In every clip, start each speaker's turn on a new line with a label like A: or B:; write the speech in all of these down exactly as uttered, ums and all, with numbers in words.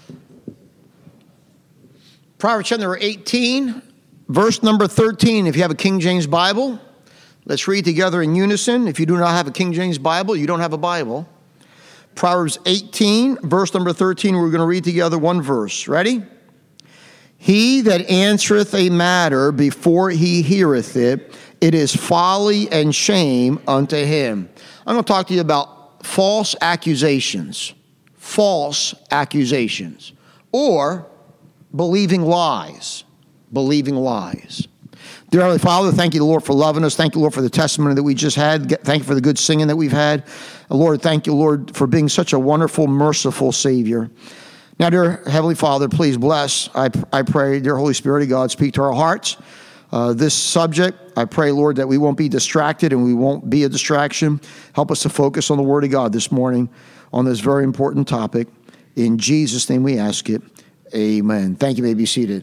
A: Proverbs chapter number eighteen, verse number thirteen. If you have a King James Bible, let's read together in unison. If you do not have a King James Bible, you don't have a Bible. Proverbs eighteen, verse number thirteen, we're going to read together one verse. Ready? He that answereth a matter before he heareth it, it is folly and shame unto him. I'm going to talk to you about false accusations. False accusations. Or believing lies. Believing lies. Dear Heavenly Father, thank you, Lord, for loving us. Thank you, Lord, for the testimony that we just had. Thank you for the good singing that we've had. Lord, thank you, Lord, for being such a wonderful, merciful Savior. Now, dear Heavenly Father, please bless, I, I pray, dear Holy Spirit of God, speak to our hearts. Uh, this subject, I pray, Lord, that we won't be distracted and we won't be a distraction. Help us to focus on the Word of God this morning on this very important topic. In Jesus' name we ask it. Amen. Thank you. You may be seated.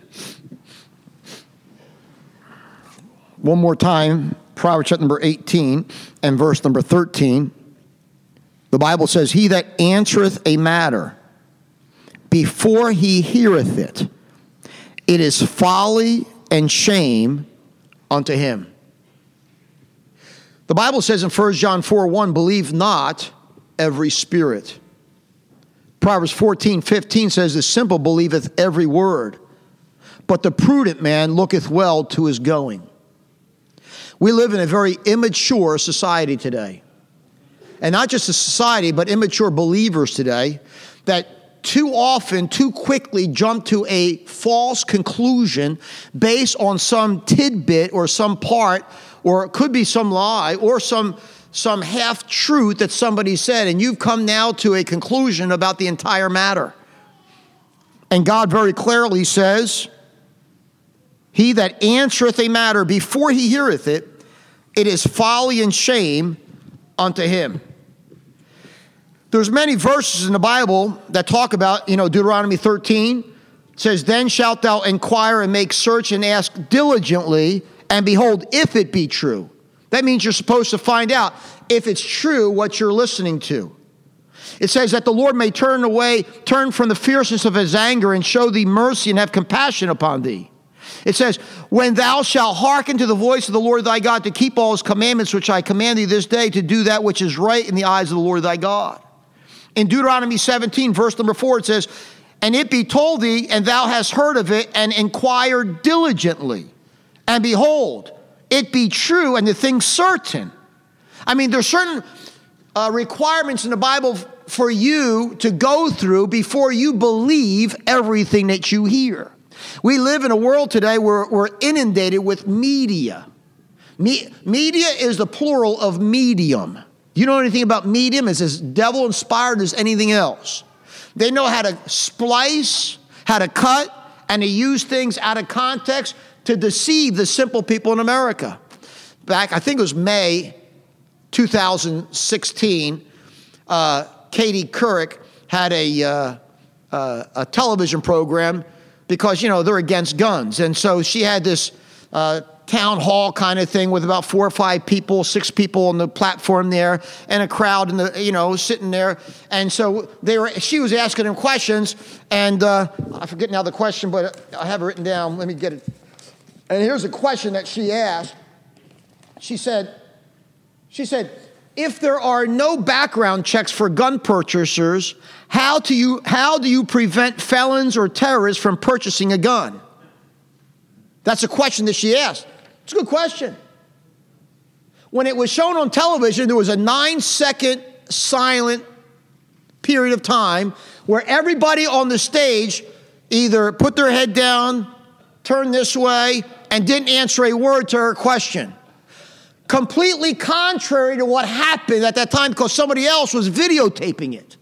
A: One more time, Proverbs chapter number eighteen and verse number thirteen. The Bible says, he that answereth a matter before he heareth it, it is folly and shame unto him. The Bible says in First John four one, believe not every spirit. Proverbs fourteen fifteen says, the simple believeth every word, but the prudent man looketh well to his going. We live in a very immature society today. And not just a society, but immature believers today that too often, too quickly jump to a false conclusion based on some tidbit or some part, or it could be some lie or some some half-truth that somebody said, and you've come now to a conclusion about the entire matter. And God very clearly says, he that answereth a matter before he heareth it, it is folly and shame unto him. There's many verses in the Bible that talk about, you know, Deuteronomy thirteen says, then shalt thou inquire and make search and ask diligently, and behold, if it be true. That means you're supposed to find out if it's true what you're listening to. It says that the Lord may turn away, turn from the fierceness of his anger and show thee mercy and have compassion upon thee. It says, when thou shalt hearken to the voice of the Lord thy God to keep all his commandments which I command thee this day, to do that which is right in the eyes of the Lord thy God. In Deuteronomy seventeen, verse number four, it says, and it be told thee, and thou hast heard of it, and inquired diligently. And behold, it be true, and the thing certain. I mean, there's certain uh, requirements in the Bible for you to go through before you believe everything that you hear. We live in a world today where we're inundated with media. Me- media is the plural of medium. You know anything about medium? It's as devil-inspired as anything else. They know how to splice, how to cut, and to use things out of context to deceive the simple people in America. Back, I think it was May two thousand sixteen, uh, Katie Couric had a, uh, uh, a television program because, you know, they're against guns. And so she had this uh, town hall kind of thing with about four or five people, six people on the platform there, and a crowd in the, you know, sitting there. And so they were. She was asking them questions, and uh, I forget now the question, but I have it written down. Let me get it. And here's a question that she asked. She said, she said, if there are no background checks for gun purchasers, how do you how do you prevent felons or terrorists from purchasing a gun? That's a question that she asked. It's a good question. When it was shown on television, there was a nine-second silent period of time where everybody on the stage either put their head down, turned this way, and didn't answer a word to her question. Completely contrary to what happened at that time because somebody else was videotaping it.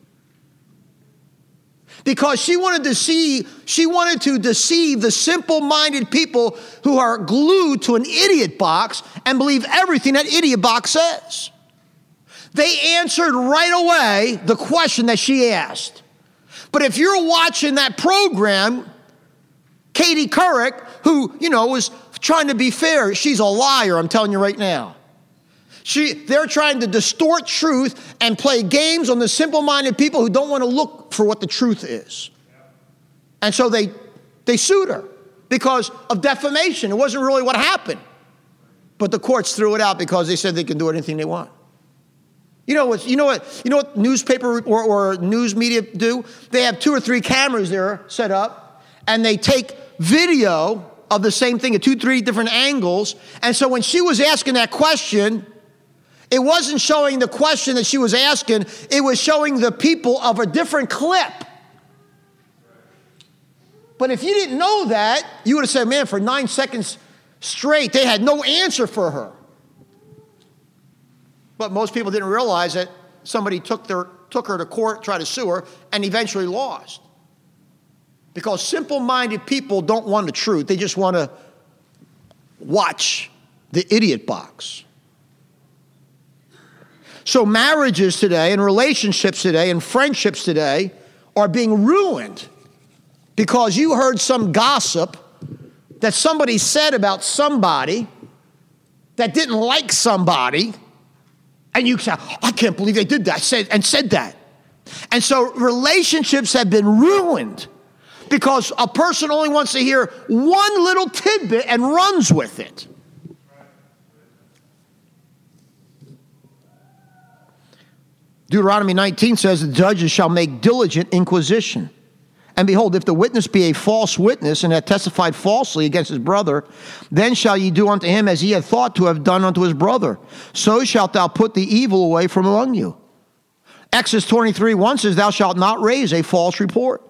A: Because she wanted to see, she wanted to deceive the simple-minded people who are glued to an idiot box and believe everything that idiot box says. They answered right away the question that she asked. But if you're watching that program, Katie Couric, who, you know, was trying to be fair, she's a liar, I'm telling you right now. She, they're trying to distort truth and play games on the simple-minded people who don't want to look for what the truth is. And so they, they sued her because of defamation. It wasn't really what happened. But the courts threw it out because they said they can do anything they want. You know what, you know what, you know what newspaper or, or news media do? They have two or three cameras there set up, and they take video of the same thing at two, three different angles. And so when she was asking that question, it wasn't showing the question that she was asking. It was showing the people of a different clip. But if you didn't know that, you would have said, man, for nine seconds straight, they had no answer for her. But most people didn't realize that somebody took their took her to court, tried to sue her, and eventually lost. Because simple-minded people don't want the truth. They just want to watch the idiot box. So marriages today and relationships today and friendships today are being ruined because you heard some gossip that somebody said about somebody that didn't like somebody, and you say, I can't believe they did that said, and said that. And so relationships have been ruined because a person only wants to hear one little tidbit and runs with it. Deuteronomy nineteen says, the judges shall make diligent inquisition. And behold, if the witness be a false witness and hath testified falsely against his brother, then shall ye do unto him as he had thought to have done unto his brother. So shalt thou put the evil away from among you. Exodus twenty-three one says, thou shalt not raise a false report.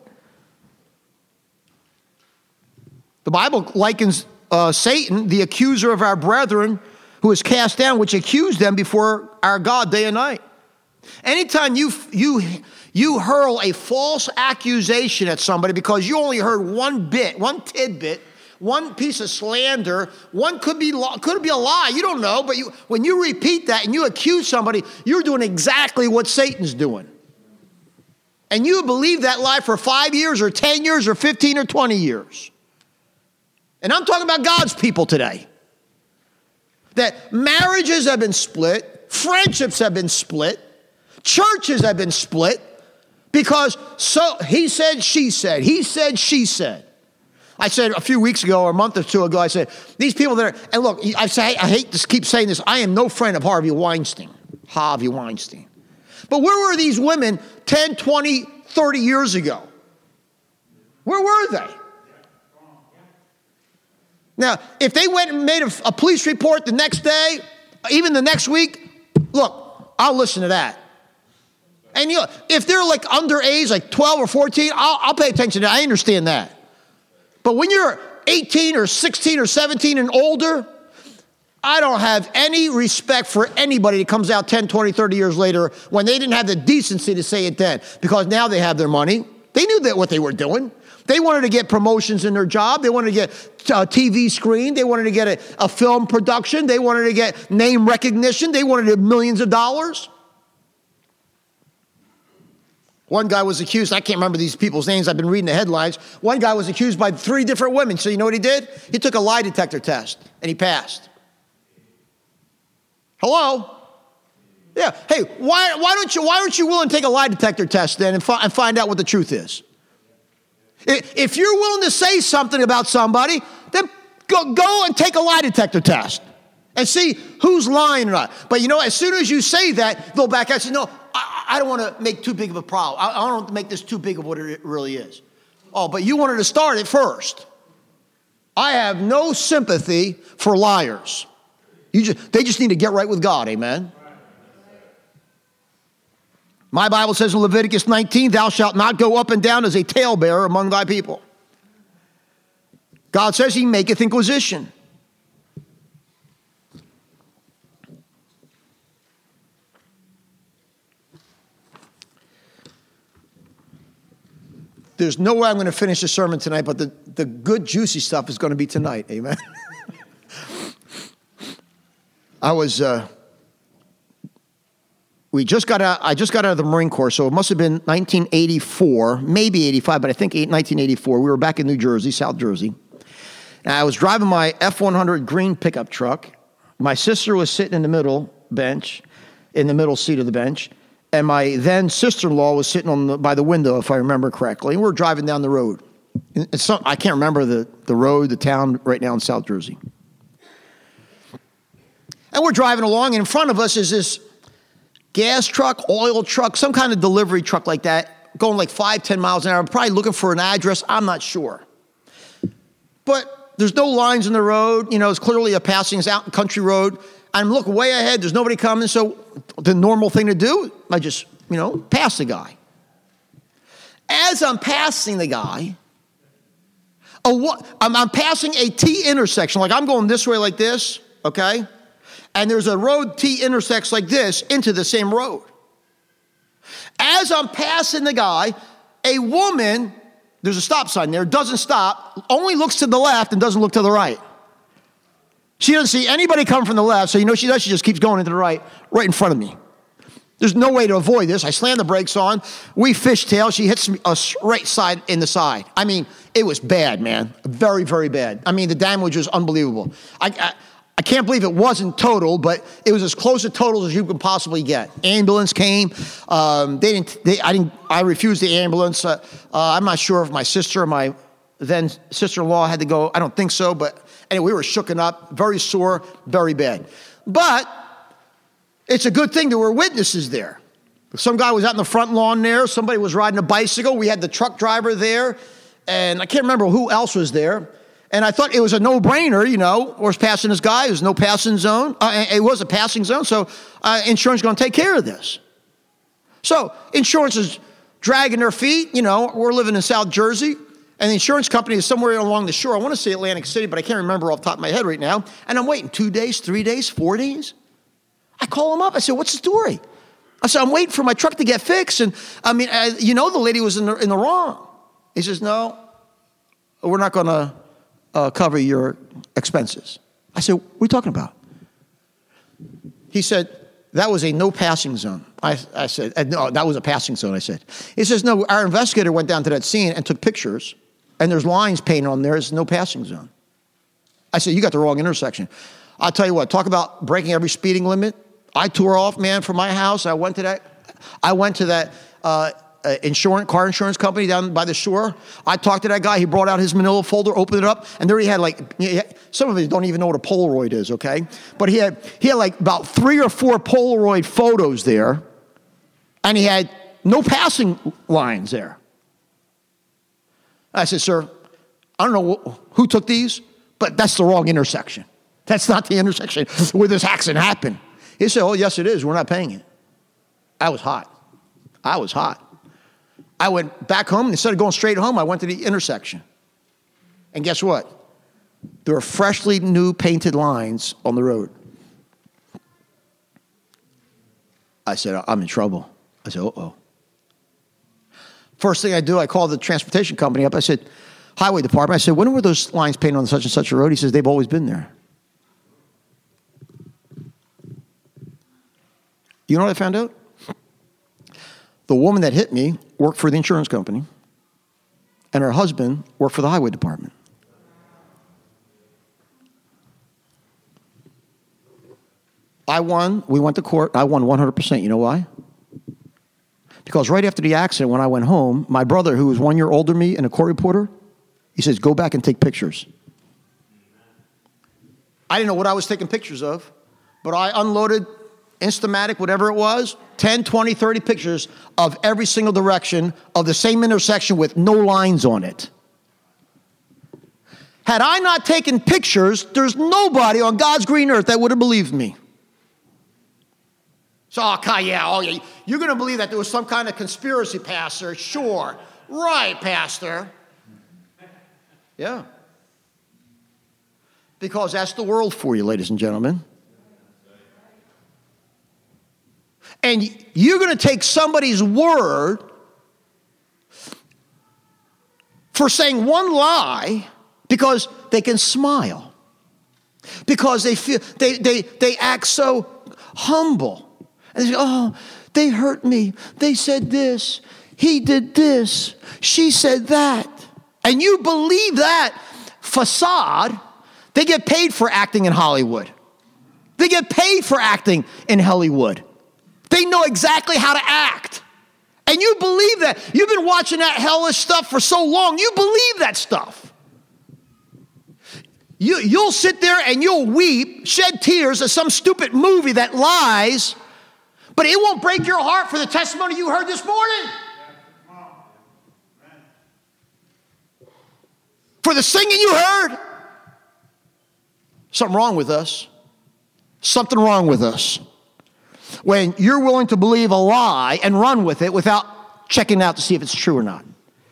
A: The Bible likens uh, Satan, the accuser of our brethren, who is cast down, which accused them before our God day and night. Anytime you you you hurl a false accusation at somebody because you only heard one bit, one tidbit, one piece of slander, one could be could be a lie, you don't know, but you when you repeat that and you accuse somebody, you're doing exactly what Satan's doing. And you believe that lie for five years or ten years or fifteen or twenty years. And I'm talking about God's people today. That marriages have been split, friendships have been split, churches have been split because so he said, she said, he said, she said. I said a few weeks ago or a month or two ago, I said, these people that are, and look, I say, I hate to keep saying this, I am no friend of Harvey Weinstein, Harvey Weinstein. But where were these women ten, twenty, thirty years ago? Where were they? Now, if they went and made a, a police report the next day, even the next week, look, I'll listen to that. And you know, if they're like underage, like twelve or fourteen, I'll, I'll pay attention to that. I understand that. But when you're eighteen or sixteen or seventeen and older, I don't have any respect for anybody that comes out ten, twenty, thirty years later when they didn't have the decency to say it then. Because now they have their money. They knew that what they were doing. They wanted to get promotions in their job. They wanted to get a T V screen. They wanted to get a, a film production. They wanted to get name recognition. They wanted millions of dollars. One guy was accused, I can't remember these people's names, I've been reading the headlines. One guy was accused by three different women. So you know what he did? He took a lie detector test and he passed. Hello? Yeah. Hey, why, why don't you, why aren't you willing to take a lie detector test then and, fi- and find out what the truth is? If you're willing to say something about somebody, then go, go and take a lie detector test and see who's lying or not. But you know, as soon as you say that, they'll back out and say, no, I, I don't want to make too big of a problem. I, I don't want to make this too big of what it really is. Oh, but you wanted to start it first. I have no sympathy for liars. You just, they just need to get right with God, amen? My Bible says in Leviticus nineteen, thou shalt not go up and down as a talebearer among thy people. God says he maketh inquisition. There's no way I'm going to finish the sermon tonight, but the, the good, juicy stuff is going to be tonight, amen? I was... Uh, We just got out, I just got out of the Marine Corps, so it must have been nineteen eighty-four, maybe eighty-five, but I think nineteen eighty-four. We were back in New Jersey, South Jersey. And I was driving my F one hundred green pickup truck. My sister was sitting in the middle bench, in the middle seat of the bench, and my then sister-in-law was sitting on the, by the window, if I remember correctly. And we were driving down the road. It's some, I can't remember the, the road, the town right now in South Jersey. And we're driving along, and in front of us is this gas truck, oil truck, some kind of delivery truck like that, going like five, ten miles an hour, probably looking for an address. I'm not sure. But there's no lines in the road. You know, it's clearly a passing, it's out country road. I'm looking way ahead. There's nobody coming. So the normal thing to do, I just, you know, pass the guy. As I'm passing the guy, a, I'm, I'm passing a T intersection. Like I'm going this way like this, okay? And there's a road T intersects like this into the same road. As I'm passing the guy, a woman, there's a stop sign there, doesn't stop, only looks to the left and doesn't look to the right. She doesn't see anybody come from the left, so you know she does, she just keeps going into the right, right in front of me. There's no way to avoid this. I slam the brakes on. We fishtail. She hits me a right side in the side. I mean, it was bad, man. Very, very bad. I mean, the damage was unbelievable. I, I, I can't believe it wasn't total, but it was as close to total as you can possibly get. Ambulance came. Um, they didn't. They, I didn't. I refused the ambulance. Uh, uh, I'm not sure if my sister or my then sister-in-law had to go. I don't think so, but anyway, we were shooken up, very sore, very bad. But it's a good thing there were witnesses there. Some guy was out in the front lawn there. Somebody was riding a bicycle. We had the truck driver there. And I can't remember who else was there. And I thought it was a no-brainer, you know. We're passing this guy. There's no passing zone. Uh, it was a passing zone, so uh, insurance is going to take care of this. So insurance is dragging their feet. You know, we're living in South Jersey. And the insurance company is somewhere along the shore. I want to say Atlantic City, but I can't remember off the top of my head right now. And I'm waiting two days, three days, four days. I call him up. I said, what's the story? I said, I'm waiting for my truck to get fixed. And I mean, I, you know, the lady was in the, in the wrong. He says, no, we're not going to uh, cover your expenses. I said, what are you talking about? He said, that was a no passing zone. I, I said, no, that was a passing zone, I said. He says, no, our investigator went down to that scene and took pictures, and there's lines painted on there. It's no passing zone. I said, you got the wrong intersection. I'll tell you what, talk about breaking every speeding limit. I tore off, man, from my house. I went to that, I went to that uh, uh, insurance, car insurance company down by the shore. I talked to that guy. He brought out his manila folder, opened it up, and there he had like, he had, some of you don't even know what a Polaroid is, okay? But he had, he had like about three or four Polaroid photos there, and he had no passing lines there. I said, sir, I don't know who took these, but that's the wrong intersection. That's not the intersection where this accident happened. He said, oh, yes, it is. We're not paying it. I was hot. I was hot. I went back home. Instead of going straight home, I went to the intersection. And guess what? There were freshly new painted lines on the road. I said, I'm in trouble. I said, uh-oh. First thing I do, I called the transportation company up. I said, highway department. I said, when were those lines painted on such and such a road? He says, they've always been there. You know what I found out? The woman that hit me worked for the insurance company, and her husband worked for the highway department. I won. We went to court. I won one hundred percent. You know why? Because right after the accident, when I went home, my brother, who was one year older than me and a court reporter, he says, go back and take pictures. I didn't know what I was taking pictures of, but I unloaded Instamatic, whatever it was, ten, twenty, thirty pictures of every single direction of the same intersection with no lines on it. Had I not taken pictures, there's nobody on God's green earth that would have believed me. So, okay, yeah, oh, yeah, you're going to believe that there was some kind of conspiracy, Pastor? Sure. Right, Pastor. Yeah. Because that's the world for you, ladies and gentlemen. And you're going to take somebody's word for saying one lie because they can smile, because they feel they they they act so humble. And they say, oh, they hurt me. They said this. He did this. She said that. And you believe that facade. They get paid for acting in Hollywood. They get paid for acting in Hollywood. They know exactly how to act. And you believe that. You've been watching that hellish stuff for so long. You believe that stuff. You, you'll sit there and you'll weep, shed tears at some stupid movie that lies, but it won't break your heart for the testimony you heard this morning. For the singing you heard. Something wrong with us. Something wrong with us. When you're willing to believe a lie and run with it without checking out to see if it's true or not.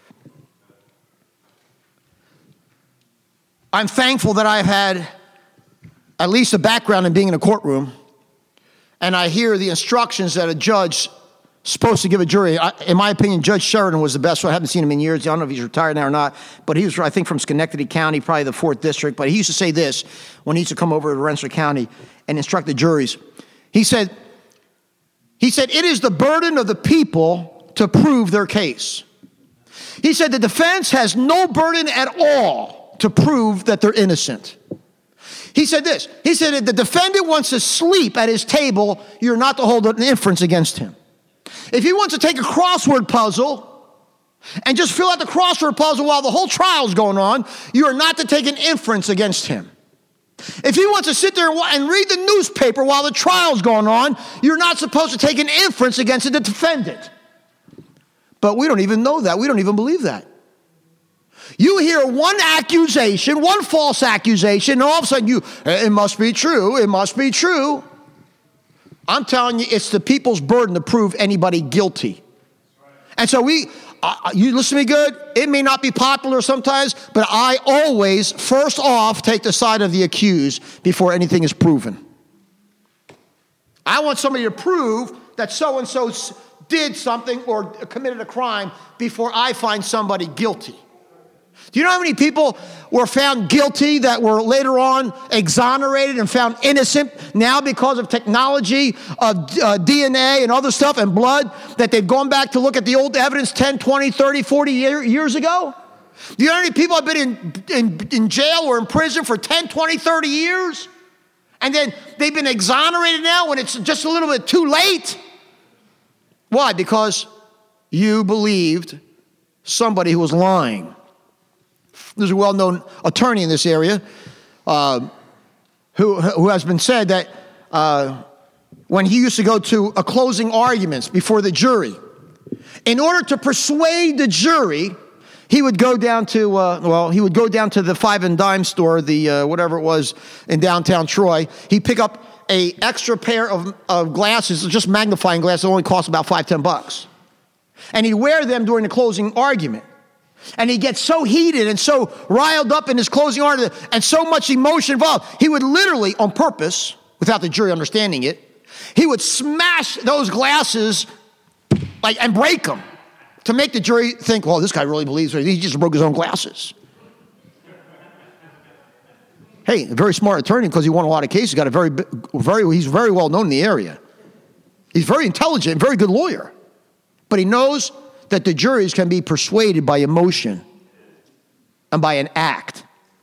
A: I'm thankful that I've had at least a background in being in a courtroom, and I hear the instructions that a judge is supposed to give a jury. I, in my opinion, Judge Sheridan was the best one. I haven't seen him in years. I don't know if he's retired now or not, but he was, I think, from Schenectady County, probably the fourth district. But he used to say this when he used to come over to Rensselaer County and instruct the juries. He said, he said, it is the burden of the people to prove their case. He said the defense has no burden at all to prove that they're innocent. He said this. He said if the defendant wants to sleep at his table, you're not to hold an inference against him. If he wants to take a crossword puzzle and just fill out the crossword puzzle while the whole trial's going on, you are not to take an inference against him. If he wants to sit there and read the newspaper while the trial's going on, you're not supposed to take an inference against the defendant. But we don't even know that. We don't even believe that. You hear one accusation, one false accusation, and all of a sudden you, it must be true, it must be true. I'm telling you, it's the people's burden to prove anybody guilty. And so we, uh, you listen to me good, it may not be popular sometimes, but I always, first off, take the side of the accused before anything is proven. I want somebody to prove that so-and-so did something or committed a crime before I find somebody guilty. Do you know how many people were found guilty that were later on exonerated and found innocent now because of technology, of uh, D N A and other stuff and blood, that they've gone back to look at the old evidence ten, twenty, thirty, forty year, years ago? Do you know how many people have been in, in, in jail or in prison for ten, twenty, thirty years? And then they've been exonerated now when it's just a little bit too late? Why? Because you believed somebody who was lying. There's a well-known attorney in this area uh, who, who has been said that uh, when he used to go to a closing arguments before the jury, in order to persuade the jury, he would go down to, uh, well, he would go down to the five and dime store, the uh, whatever it was in downtown Troy. He'd pick up a extra pair of, of glasses, just magnifying glasses, that only cost about five, ten bucks. And he'd wear them during the closing argument. And he gets so heated and so riled up in his closing argument and so much emotion involved, he would literally, on purpose, without the jury understanding it, he would smash those glasses like and break them to make the jury think, well, this guy really believes it. He just broke his own glasses. Hey, a very smart attorney because he won a lot of cases. Got a very, very, he's very well known in the area. He's very intelligent, very good lawyer. But he knows that the juries can be persuaded by emotion and by an act.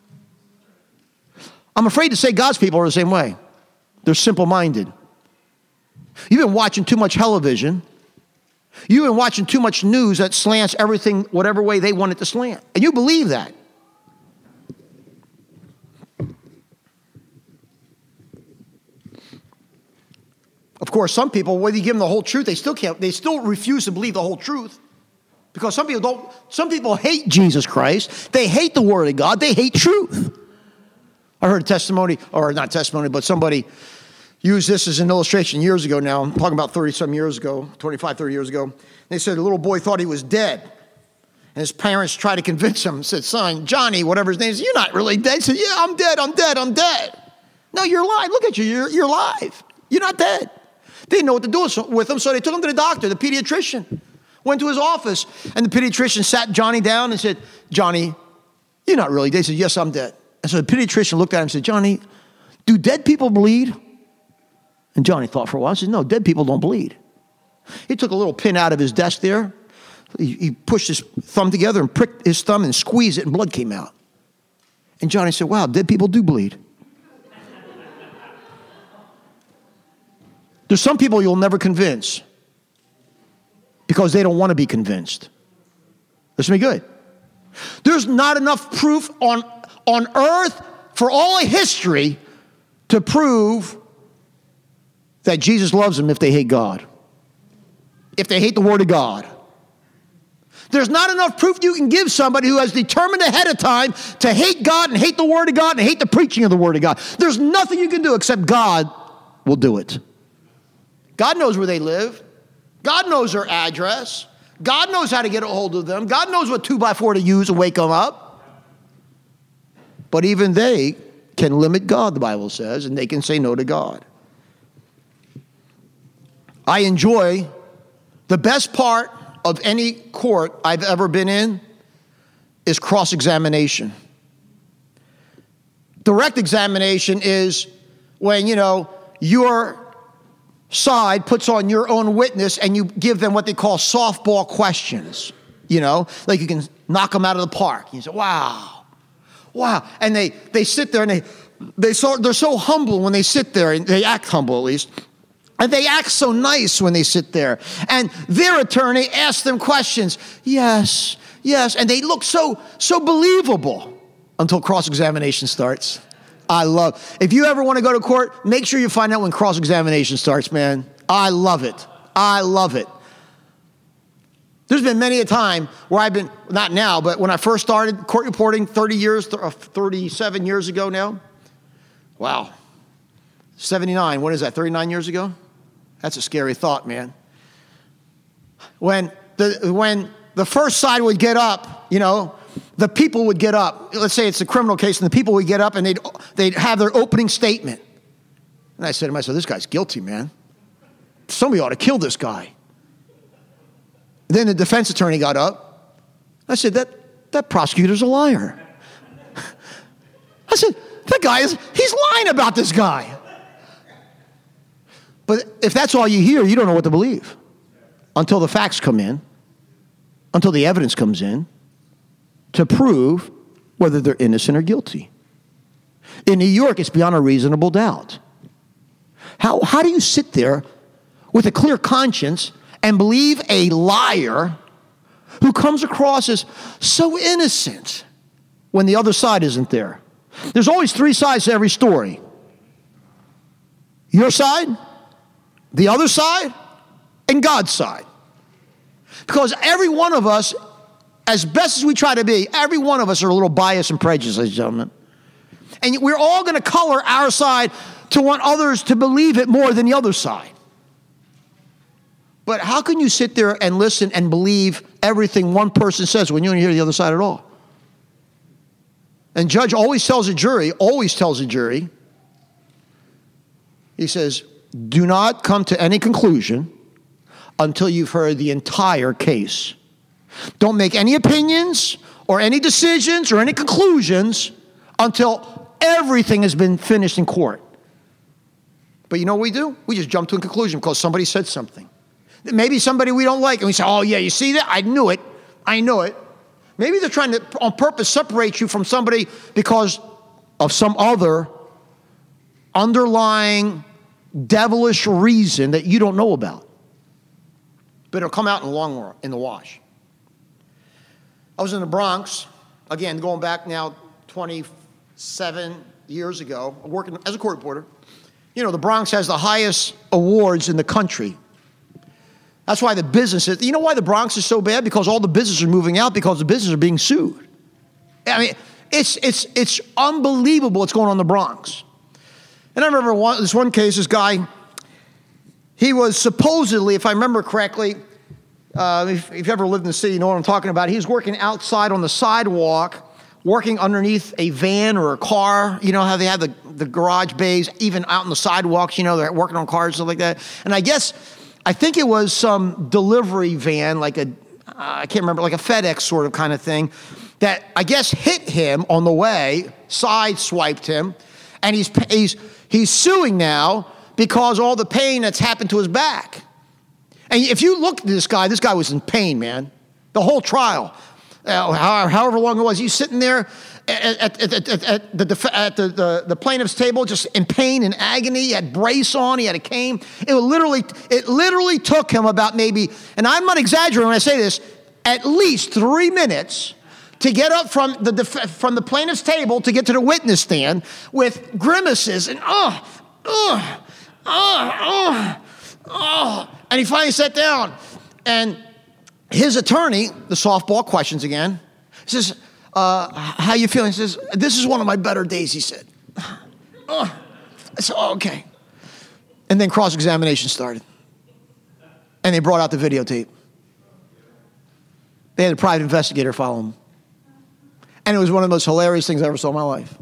A: I'm afraid to say God's people are the same way. They're simple-minded. You've been watching too much television. You've been watching too much news that slants everything whatever way they want it to slant. And you believe that. Of course, some people, whether you give them the whole truth, they still can't, they still refuse to believe the whole truth. Because some people don't, some people hate Jesus Christ. They hate the Word of God. They hate truth. I heard a testimony, or not testimony, but somebody used this as an illustration years ago now. I'm talking about thirty-some years ago, twenty-five, thirty years ago. They said a little boy thought he was dead. And his parents tried to convince him, said, son, Johnny, whatever his name is, you're not really dead. He said, yeah, I'm dead, I'm dead, I'm dead. No, you're alive. Look at you, you're, you're alive. You're not dead. They didn't know what to do with him, so they took him to the doctor, the pediatrician. Went to his office, and the pediatrician sat Johnny down and said, Johnny, you're not really dead. He said, yes, I'm dead. And so the pediatrician looked at him and said, Johnny, do dead people bleed? And Johnny thought for a while. He said, no, dead people don't bleed. He took a little pin out of his desk there. He, he pushed his thumb together and pricked his thumb and squeezed it, and blood came out. And Johnny said, wow, dead people do bleed. There's some people you'll never convince. because they don't want to be convinced. Listen to me good. There's not enough proof on, on earth for all of history to prove that Jesus loves them if they hate God, if they hate the Word of God. There's not enough proof you can give somebody who has determined ahead of time to hate God and hate the Word of God and hate the preaching of the Word of God. There's nothing you can do except God will do it. God knows where they live. God knows their address. God knows how to get a hold of them. God knows what two by four to use to wake them up. But even they can limit God, the Bible says, and they can say no to God. I enjoy the best part of any court I've ever been in is cross-examination. Direct examination is when, you know, your side puts on your own witness and you give them what they call softball questions. You know, like you can knock them out of the park. You say, wow, wow. And they, they sit there and they, they so, they're so humble when they sit there, and they act humble at least. And they act so nice when they sit there. And their attorney asks them questions. Yes, yes. And they look so, so believable until cross-examination starts. I love, if you ever want to go to court, make sure you find out when cross-examination starts, man. I love it. I love it. There's been many a time where I've been, not now, but when I first started court reporting thirty years, thirty-seven years ago now. Wow. seventy-nine, what is that, thirty-nine years ago? That's a scary thought, man. When the when the first side would get up, you know, the people would get up. Let's say it's a criminal case, and the people would get up, and they'd they'd have their opening statement. And I said to myself, this guy's guilty, man. Somebody ought to kill this guy. Then the defense attorney got up. I said, that, that prosecutor's a liar. I said, that guy is, he's lying about this guy. But if that's all you hear, you don't know what to believe until the facts come in, until the evidence comes in to prove whether they're innocent or guilty. In New York, it's beyond a reasonable doubt. How, how do you sit there with a clear conscience and believe a liar who comes across as so innocent when the other side isn't there? There's always three sides to every story. Your side, the other side, and God's side. Because every one of us, as best as we try to be, every one of us are a little biased and prejudiced, ladies and gentlemen. And we're all going to color our side to want others to believe it more than the other side. But how can you sit there and listen and believe everything one person says when you don't hear the other side at all? And judge always tells a jury, always tells a jury, he says, do not come to any conclusion until you've heard the entire case. Don't make any opinions or any decisions or any conclusions until everything has been finished in court. But you know what we do? We just jump to a conclusion because somebody said something. Maybe somebody we don't like, and we say, oh yeah, you see that? I knew it. I knew it. Maybe they're trying to, on purpose, separate you from somebody because of some other underlying devilish reason that you don't know about. But it'll come out in the long run, in the wash. I was in the Bronx, again, going back now twenty-seven years ago, working as a court reporter. You know, the Bronx has the highest awards in the country. That's why the businesses, you know why the Bronx is so bad? Because all the businesses are moving out because the businesses are being sued. I mean, it's it's it's unbelievable what's going on in the Bronx. And I remember one, this one case, this guy, he was supposedly, if I remember correctly, uh, if, if you've ever lived in the city, you know what I'm talking about. He was working outside on the sidewalk, working underneath a van or a car. You know how they have the, the garage bays, even out on the sidewalks, you know, they're working on cars, stuff like that. And I guess, I think it was some delivery van, like a, uh, I can't remember, like a FedEx sort of kind of thing, that I guess hit him on the way, side-swiped him, and he's he's he's suing now because all the pain that's happened to his back. And if you look at this guy, this guy was in pain, man. The whole trial. uh, however long it was. He's sitting there at, at, at, at, at, the, at the, the, the plaintiff's table, just in pain and agony. He had brace on, he had a cane. It literally, it literally took him about maybe, and I'm not exaggerating when I say this, at least three minutes to get up from the from the plaintiff's table to get to the witness stand with grimaces and oh, oh, oh, oh, oh. And he finally sat down. And his attorney, the softball questions again, says, uh, how you feeling? He says, this is one of my better days, he said. Oh. I said, oh, okay. And then cross-examination started. And they brought out the videotape. They had a private investigator follow him. And it was one of the most hilarious things I ever saw in my life.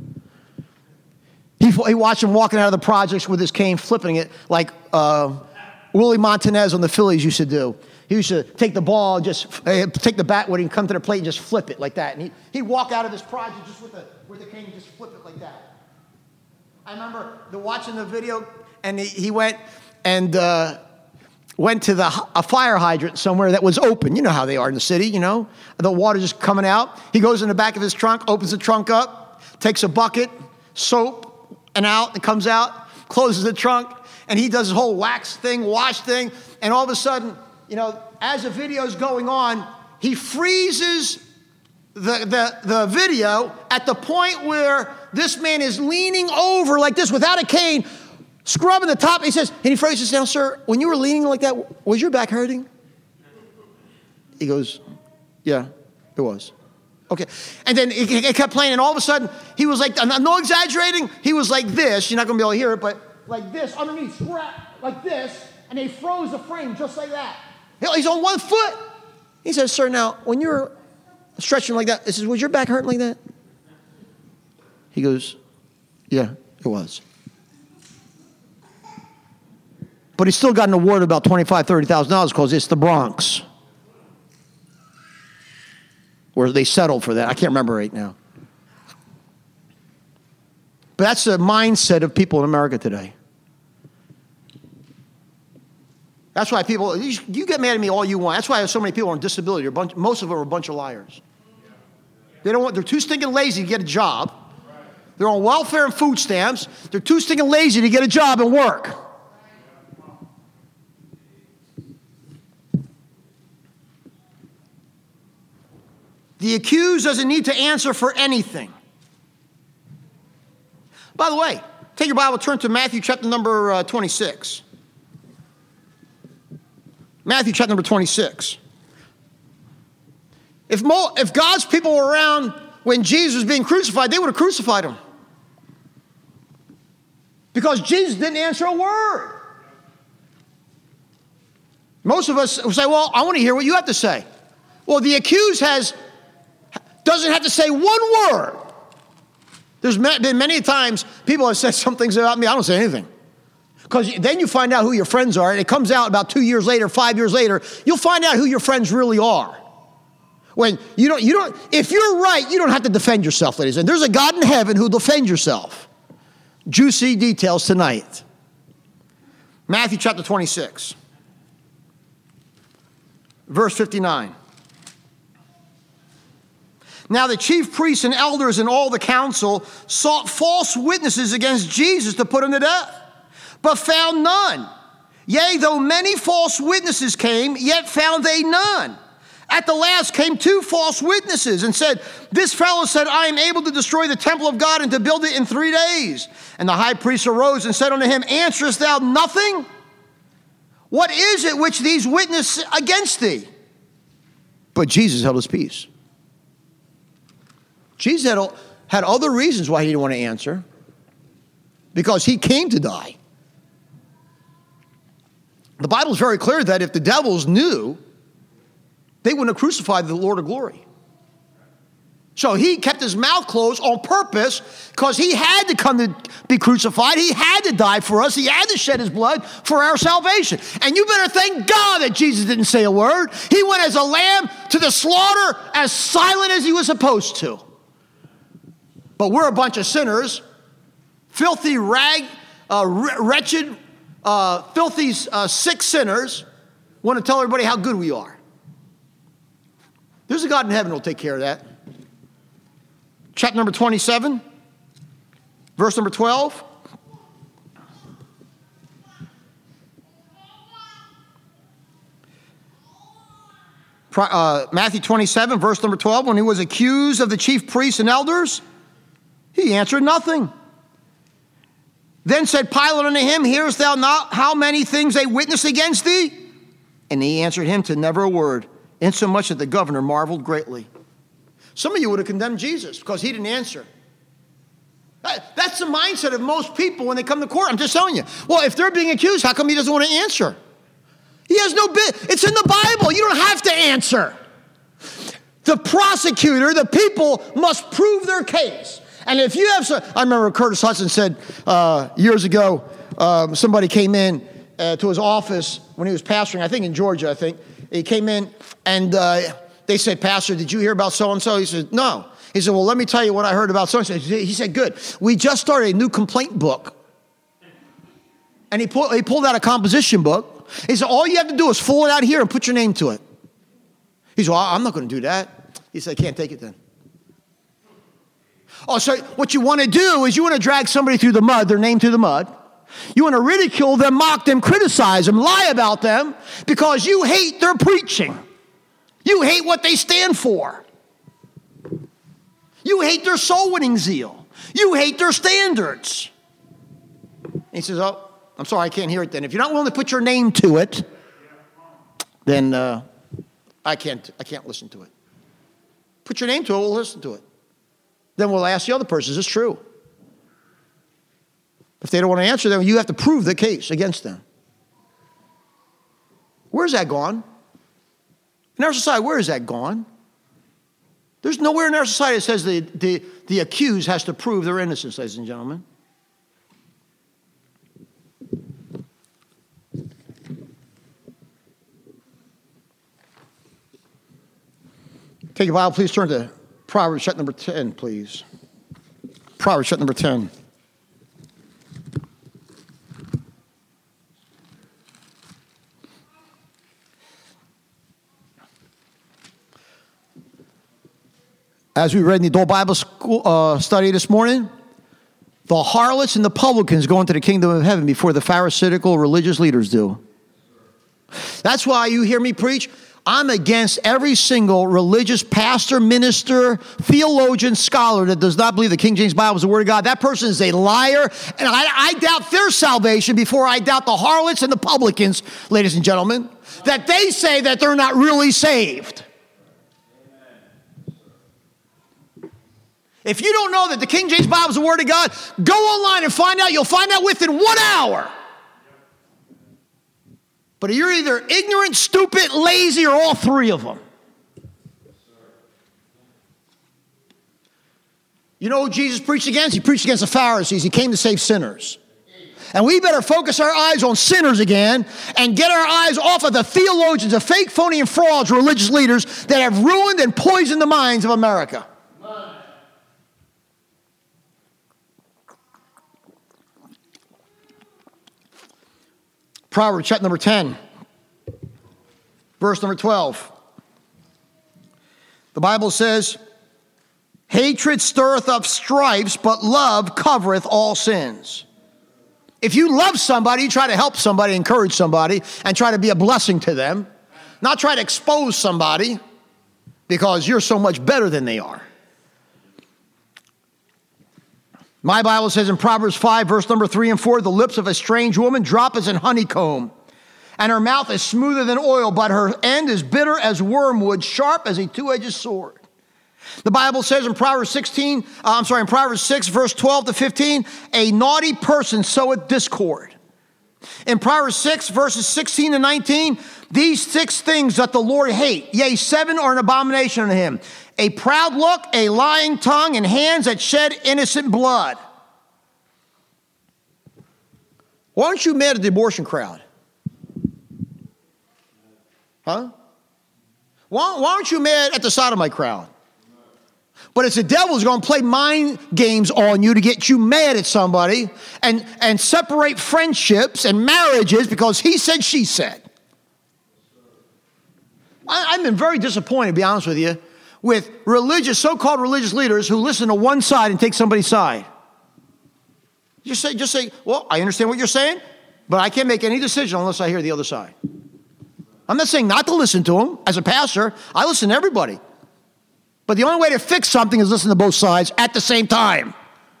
A: He, he watched him walking out of the projects with his cane, flipping it like uh, Willie Montanez on the Phillies used to do. He used to take the ball, just uh, take the bat when he'd come to the plate and just flip it like that. And he, he'd walk out of his project just with the, with the cane and just flip it like that. I remember the, watching the video, and he, he went and uh, went to the a fire hydrant somewhere that was open. You know how they are in the city, you know. The water just coming out. He goes in the back of his trunk, opens the trunk up, takes a bucket, soap, and out, and comes out, closes the trunk, and he does his whole wax thing, wash thing, and all of a sudden, you know, as the video's going on, he freezes the, the, the video at the point where this man is leaning over like this without a cane, scrubbing the top. He says, and he phrases down, sir, when you were leaning like that, was your back hurting? He goes, yeah, it was. Okay. And then it kept playing, and all of a sudden, he was like, I'm not exaggerating, he was like this. You're not going to be able to hear it, but like this, underneath, scrap, like this, and they froze the frame just like that. He's on one foot. He says, sir, now, when you're stretching like that, he says, was your back hurting like that? He goes, yeah, it was. But he still got an award of about twenty-five thousand dollars, thirty thousand dollars because it's the Bronx, where they settled for that. I can't remember right now. But that's the mindset of people in America today. That's why people, you, you get mad at me all you want. That's why I have so many people on disability. A bunch, most of them are a bunch of liars. They don't want, they're too stinking lazy to get a job. They're on welfare and food stamps. They're too stinking lazy to get a job and work. The accused doesn't need to answer for anything. By the way, take your Bible, turn to Matthew chapter number uh, twenty-six. Matthew chapter number twenty-six. If, Mo, if God's people were around when Jesus was being crucified, they would have crucified him. Because Jesus didn't answer a word. Most of us will say, well, I want to hear what you have to say. Well, the accused has doesn't have to say one word. There's been many times people have said some things about me, I don't say anything. Because then you find out who your friends are, and it comes out about two years later, five years later, you'll find out who your friends really are. When you don't, you don't, if you're right, you don't have to defend yourself, ladies. And there's a God in heaven who'll defend yourself. Juicy details tonight. Matthew chapter twenty-six, verse fifty-nine. Now the chief priests and elders and all the council sought false witnesses against Jesus to put him to death, but found none. Yea, though many false witnesses came, yet found they none. At the last came two false witnesses and said, this fellow said, I am able to destroy the temple of God and to build it in three days. And the high priest arose and said unto him, answerest thou nothing? What is it which these witness against thee? But Jesus held his peace. Jesus had, had other reasons why he didn't want to answer. Because he came to die. The Bible is very clear that if the devils knew, they wouldn't have crucified the Lord of glory. So he kept his mouth closed on purpose because he had to come to be crucified. He had to die for us. He had to shed his blood for our salvation. And you better thank God that Jesus didn't say a word. He went as a lamb to the slaughter as silent as he was supposed to. But we're a bunch of sinners, filthy, rag, uh, wretched, uh, filthy, uh, sick sinners, want to tell everybody how good we are. There's a God in heaven who will take care of that. Chapter number twenty-seven, verse number twelve. Uh, Matthew twenty-seven, verse number twelve, when he was accused of the chief priests and elders, he answered nothing. Then said Pilate unto him, hearest thou not how many things they witness against thee? And he answered him to never a word, insomuch that the governor marveled greatly. Some of you would have condemned Jesus because he didn't answer. That, that's the mindset of most people when they come to court. I'm just telling you. Well, if they're being accused, how come he doesn't want to answer? He has no bit. It's in the Bible. You don't have to answer. The prosecutor, the people must prove their case. And if you have some, I remember Curtis Hudson said uh, years ago, um, somebody came in uh, to his office when he was pastoring, I think in Georgia, I think. He came in and uh, they said, Pastor, did you hear about so-and-so? He said, no. He said, well, let me tell you what I heard about so-and-so. He said, good. We just started a new complaint book. And he, pull, he pulled out a composition book. He said, all you have to do is fill it out here and put your name to it. He said, well, I'm not going to do that. He said, I can't take it then. Oh, so what you want to do is you want to drag somebody through the mud, their name through the mud. You want to ridicule them, mock them, criticize them, lie about them because you hate their preaching. You hate what they stand for. You hate their soul winning zeal. You hate their standards. And he says, oh, I'm sorry, I can't hear it then. If you're not willing to put your name to it, then uh, I can't I can't listen to it. Put your name to it, we'll listen to it. Then we'll ask the other person, is this true? If they don't want to answer, then you have to prove the case against them. Where's that gone? In our society, where is that gone? There's nowhere in our society that says the, the, the accused has to prove their innocence, ladies and gentlemen. Take your Bible, please turn to Proverbs chapter number ten, please. Proverbs chapter number ten. As we read in the adult Bible school, uh, study this morning, the harlots and the publicans go into the kingdom of heaven before the Pharisaical religious leaders do. That's why you hear me preach. I'm against every single religious pastor, minister, theologian, scholar that does not believe the King James Bible is the Word of God. That person is a liar, and I, I doubt their salvation before I doubt the harlots and the publicans, ladies and gentlemen, that they say that they're not really saved. If you don't know that the King James Bible is the Word of God, go online and find out. You'll find out within one hour. But you're either ignorant, stupid, lazy, or all three of them. You know who Jesus preached against? He preached against the Pharisees. He came to save sinners. And we better focus our eyes on sinners again and get our eyes off of the theologians, the fake, phony, and frauds, religious leaders that have ruined and poisoned the minds of America. Proverbs chapter number ten, verse number twelve. The Bible says, hatred stirreth up strifes, but love covereth all sins. If you love somebody, you try to help somebody, encourage somebody, and try to be a blessing to them, not try to expose somebody because you're so much better than they are. My Bible says in Proverbs five, verse number three and four, the lips of a strange woman drop as in honeycomb, and her mouth is smoother than oil, but her end is bitter as wormwood, sharp as a two-edged sword. The Bible says in Proverbs sixteen, uh, I'm sorry, in Proverbs six, verse twelve to fifteen, a naughty person soweth discord. In Proverbs six, verses sixteen to nineteen, these six things that the Lord hate, yea, seven are an abomination unto him. A proud look, a lying tongue, and hands that shed innocent blood. Why aren't you mad at the abortion crowd? Huh? Why, why aren't you mad at the sodomite crowd? But it's the devil who's going to play mind games on you to get you mad at somebody and, and separate friendships and marriages because he said, she said. I, I've been very disappointed, to be honest with you, with religious, so-called religious leaders who listen to one side and take somebody's side. Just say, just say, well, I understand what you're saying, but I can't make any decision unless I hear the other side. I'm not saying not to listen to them. As a pastor, I listen to everybody. But the only way to fix something is listen to both sides at the same time.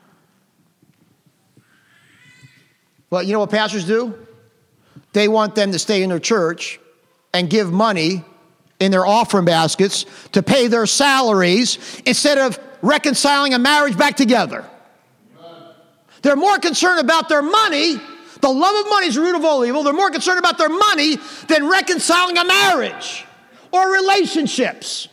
A: Well, you know what pastors do? They want them to stay in their church and give money in their offering baskets to pay their salaries instead of reconciling a marriage back together. They're more concerned about their money. The love of money is the root of all evil. They're more concerned about their money than reconciling a marriage or relationships.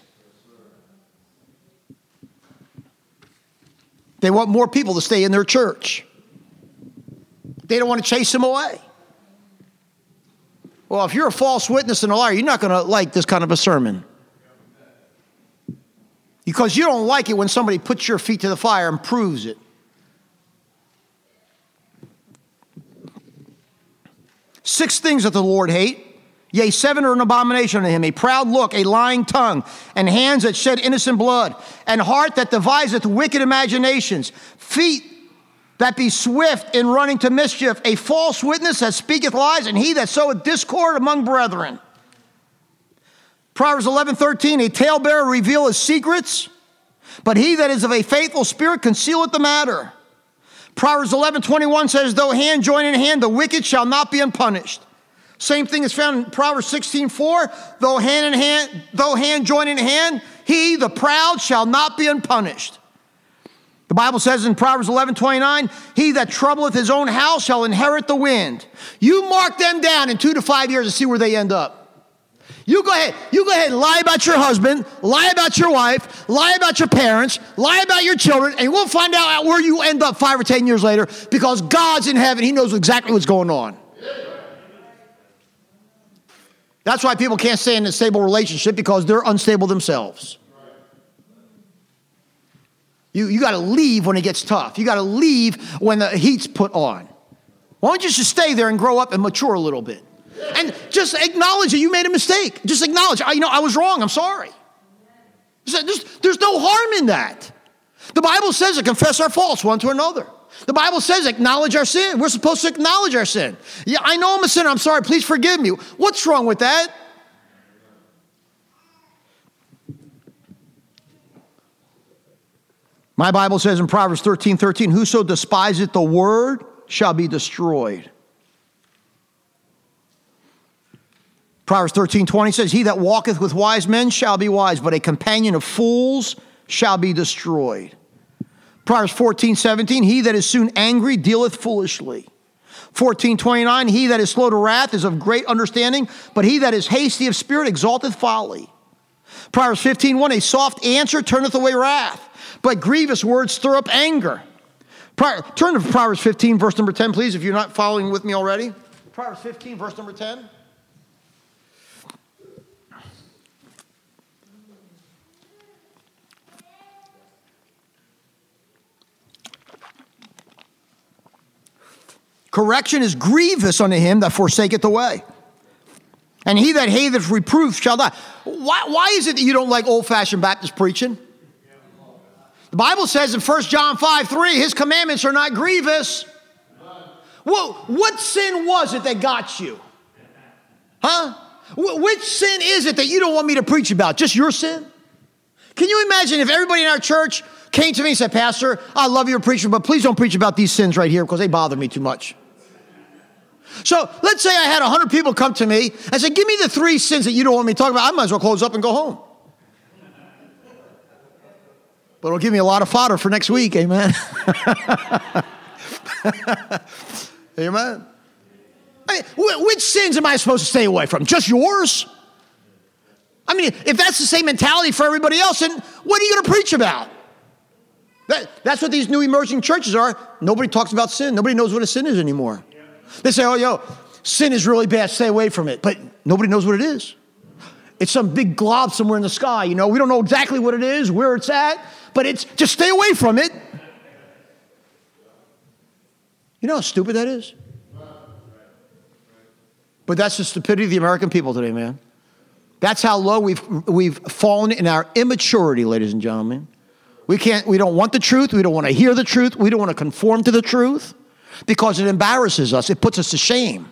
A: They want more people to stay in their church. They don't want to chase them away. Well, if you're a false witness and a liar, you're not going to like this kind of a sermon. Because you don't like it when somebody puts your feet to the fire and proves it. Six things that the Lord hate. Yea, seven are an abomination unto him, a proud look, a lying tongue, and hands that shed innocent blood, and heart that deviseth wicked imaginations, feet that be swift in running to mischief, a false witness that speaketh lies, and he that soweth discord among brethren. Proverbs eleven thirteen, a talebearer revealeth secrets, but he that is of a faithful spirit concealeth the matter. Proverbs eleven twenty-one says, though hand join in hand, the wicked shall not be unpunished. Same thing is found in Proverbs sixteen four, though hand in hand, though hand join in hand, he, the proud, shall not be unpunished. The Bible says in Proverbs eleven twenty-nine, he that troubleth his own house shall inherit the wind. You mark them down in two to five years and see where they end up. You go ahead, you go ahead and lie about your husband, lie about your wife, lie about your parents, lie about your children, and we'll find out where you end up five or ten years later, because God's in heaven. He knows exactly what's going on. That's why people can't stay in a stable relationship, because they're unstable themselves. You, you got to leave when it gets tough. You got to leave when the heat's put on. Why don't you just stay there and grow up and mature a little bit? And just acknowledge that you made a mistake. Just acknowledge, I, you know, I was wrong. I'm sorry. There's, there's no harm in that. The Bible says to confess our faults one to another. The Bible says acknowledge our sin. We're supposed to acknowledge our sin. Yeah, I know I'm a sinner. I'm sorry. Please forgive me. What's wrong with that? My Bible says in Proverbs thirteen thirteen, whoso despiseth the word shall be destroyed. Proverbs thirteen twenty says, he that walketh with wise men shall be wise, but a companion of fools shall be destroyed. Proverbs fourteen seventeen, he that is soon angry dealeth foolishly. fourteen twenty-nine, he that is slow to wrath is of great understanding, but he that is hasty of spirit exalteth folly. Proverbs fifteen one, a soft answer turneth away wrath, but grievous words stir up anger. Turn to Proverbs fifteen, verse number ten, please, if you're not following with me already. Proverbs fifteen, verse number ten. Correction is grievous unto him that forsaketh the way, and he that hateth reproof shall die. Why, why is it that you don't like old-fashioned Baptist preaching? The Bible says in First John five three, his commandments are not grievous. Well, what sin was it that got you? Huh? Which sin is it that you don't want me to preach about? Just your sin? Can you imagine if everybody in our church came to me and said, Pastor, I love your preaching, but please don't preach about these sins right here because they bother me too much. So let's say I had one hundred people come to me and say, give me the three sins that you don't want me to talk about. I might as well close up and go home. But it'll give me a lot of fodder for next week, amen? Amen? I mean, which sins am I supposed to stay away from? Just yours? I mean, if that's the same mentality for everybody else, then what are you going to preach about? That, that's what these new emerging churches are. Nobody talks about sin. Nobody knows what a sin is anymore. They say, oh, yo, sin is really bad. Stay away from it. But nobody knows what it is. It's some big glob somewhere in the sky. You know, we don't know exactly what it is, where it's at, but it's just stay away from it. You know how stupid that is? But that's the stupidity of the American people today, man. That's how low we've we've fallen in our immaturity, ladies and gentlemen. We can't, we don't want the truth. We don't want to hear the truth. We don't want to conform to the truth because it embarrasses us. It puts us to shame.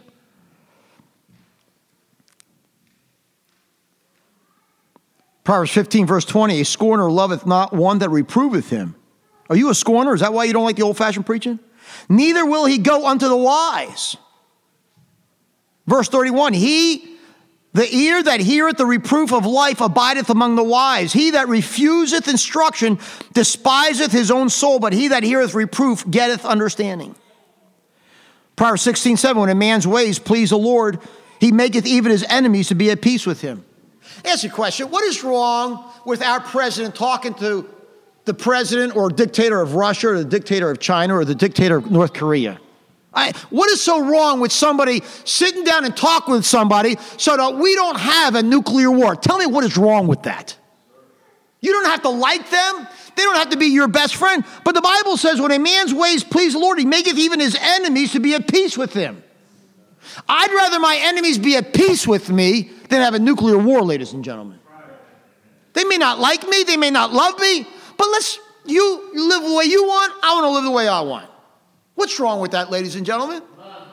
A: Proverbs fifteen, verse twenty, a scorner loveth not one that reproveth him. Are you a scorner? Is that why you don't like the old-fashioned preaching? Neither will he go unto the wise. Verse thirty-one, he, the ear that heareth the reproof of life abideth among the wise. He that refuseth instruction despiseth his own soul, but he that heareth reproof getteth understanding. Proverbs sixteen, seven, when a man's ways please the Lord, he maketh even his enemies to be at peace with him. Ask you a question. What is wrong with our president talking to the president or dictator of Russia or the dictator of China or the dictator of North Korea? I, what is so wrong with somebody sitting down and talking with somebody so that we don't have a nuclear war? Tell me what is wrong with that. You don't have to like them. They don't have to be your best friend. But the Bible says when a man's ways please the Lord, he maketh even his enemies to be at peace with him. I'd rather my enemies be at peace with me than have a nuclear war, ladies and gentlemen. They may not like me. They may not love me. But let's, you live the way you want. I want to live the way I want. What's wrong with that, ladies and gentlemen?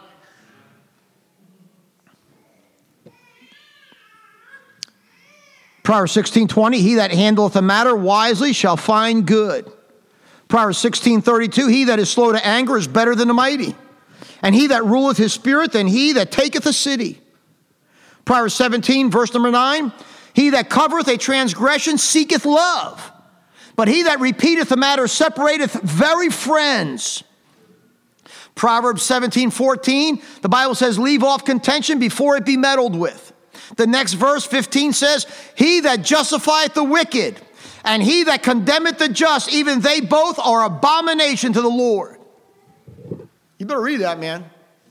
A: Proverbs sixteen, twenty, he that handleth a matter wisely shall find good. Proverbs sixteen, thirty-two, he that is slow to anger is better than the mighty. And he that ruleth his spirit than he that taketh a city. Proverbs seventeen, verse number nine, he that covereth a transgression seeketh love. But he that repeateth a matter separateth very friends. Proverbs seventeen, fourteen, the Bible says, leave off contention before it be meddled with. The next verse, fifteen, says, he that justifieth the wicked, and he that condemneth the just, even they both are abomination to the Lord. You better read that, man.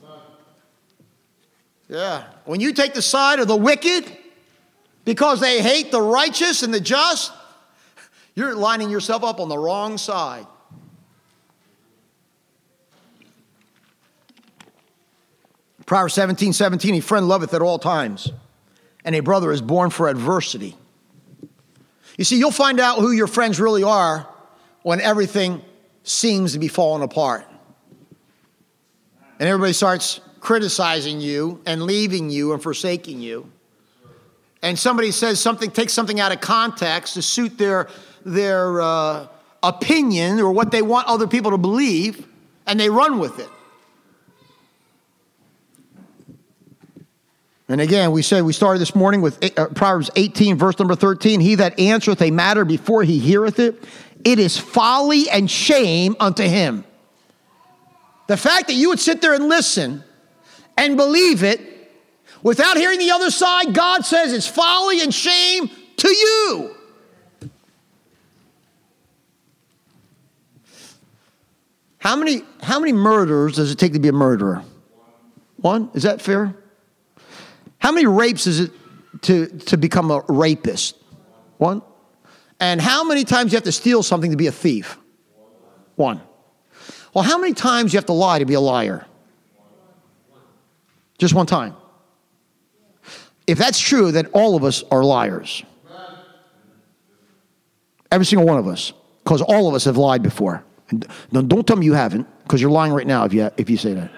A: Yeah. When you take the side of the wicked because they hate the righteous and the just, you're lining yourself up on the wrong side. Proverbs seventeen, seventeen, a friend loveth at all times, and a brother is born for adversity. You see, you'll find out who your friends really are when everything seems to be falling apart. And everybody starts criticizing you and leaving you and forsaking you. And somebody says something, takes something out of context to suit their, their uh, opinion or what they want other people to believe, and they run with it. And again, we said we started this morning with uh, Proverbs eighteen, verse number thirteen. He that answereth a matter before he heareth it, it is folly and shame unto him. The fact that you would sit there and listen and believe it without hearing the other side, God says it's folly and shame to you. How many, how many murders does it take to be a murderer? One? Is that fair? How many rapes is it to, to become a rapist? One. And how many times do you have to steal something to be a thief? One. Well, how many times do you have to lie to be a liar? Just one time. If that's true, then all of us are liars. Every single one of us. Because all of us have lied before. And don't tell me you haven't, because you're lying right now if you, if you say that.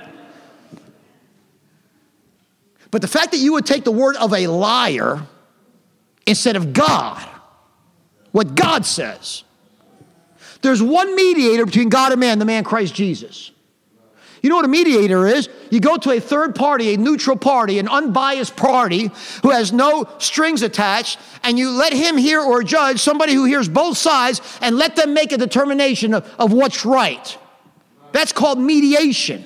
A: But the fact that you would take the word of a liar instead of God, what God says. There's one mediator between God and man, the man Christ Jesus. You know what a mediator is? You go to a third party, a neutral party, an unbiased party who has no strings attached, and you let him hear or judge somebody who hears both sides and let them make a determination of, of what's right. That's called mediation.